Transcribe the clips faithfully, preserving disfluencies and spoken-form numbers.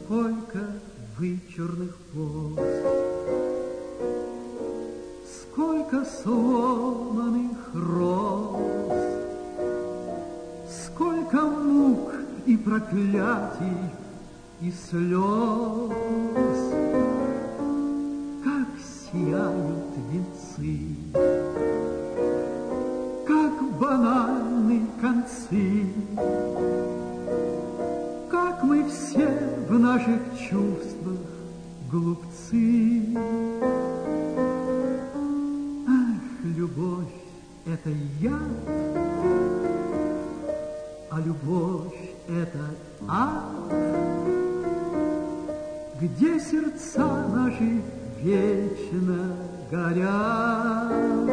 Сколько вычурных поз, сколько сломанных роз, сколько мук и проклятий и слез, как сияют венцы, как банальны концы, как мы все в наших чувствах глупцы. Ах, любовь — это яд, а любовь — это ад, где сердца наши вечно горят.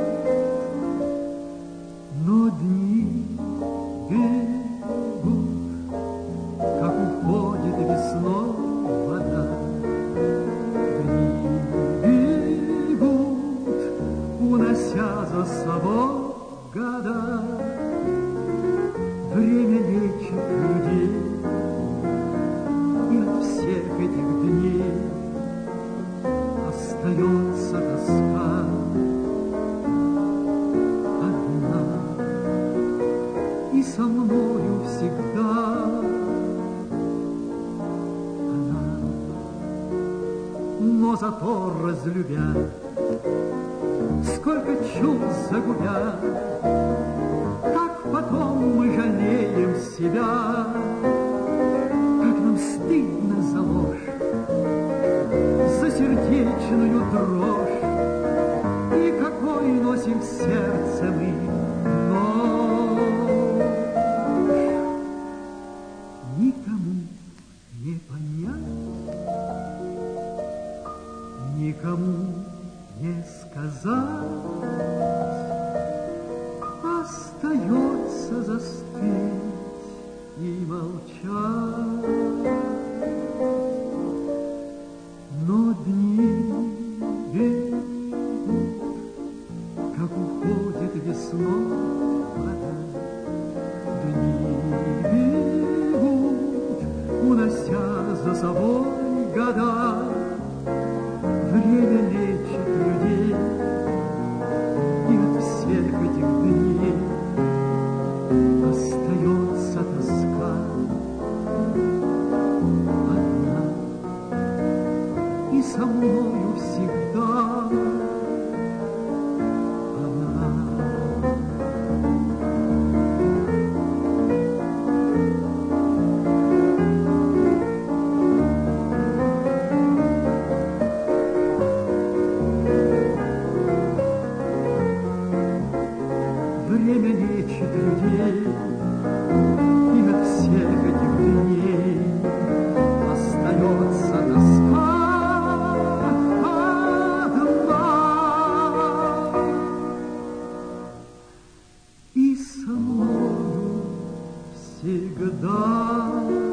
Но дни бегут, как уходит весной вода. Дни бегут, унося за собой года. Время лечит людей, и от всех этих дней остается тоска одна, и со мною всегда она. Но зато разлюбя, сколько чувств загубя, как потом мы жалеем себя, как нам стыдно за ложь, за сердечную дрожь, и какой носим в сердце мы нож. Никому не понять, никому не сказать, остается застыть и молчать. Но дни бегут, как уходит весной вода. Дни бегут, унося за собой года. Время лечит людей, и от всех этих дней остается тоска одна, и со мною всегда она. Время лечит людей, и от всех этих дней остается тоска одна, и со мною всегда.